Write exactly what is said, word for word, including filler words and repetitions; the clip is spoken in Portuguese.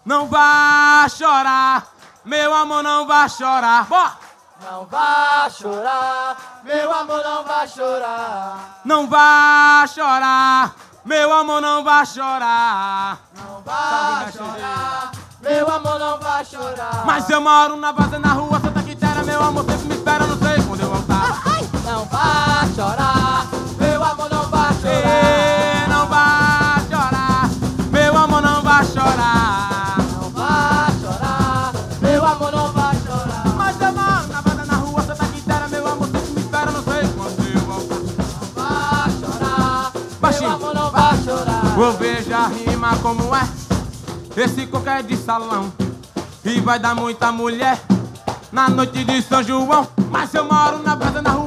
Não vá chorar, meu amor, não vá chorar. Bora! Não vá chorar, meu amor, não vá chorar. Não vá chorar, meu amor, não vá chorar. Não vá chorar, meu amor, não vá chorar. Mas eu moro na base, na rua Santa Quitéria, meu amor sempre me espera, não sei quando eu voltar. Não vá chorar, meu amor, não vá chorar. Ei, não vá chorar, meu amor, não vá chorar. Não vá chorar, meu amor, não vá chorar. Mas eu moro na base, na rua Santa Quitéria, meu amor sempre me espera, não sei quando eu voltar. Não vá chorar, Baixinho. meu amor, não vá chorar. Vou veja a rima como é. Esse coco é de salão e vai dar muita mulher na noite de São João. Mas eu moro na base, na rua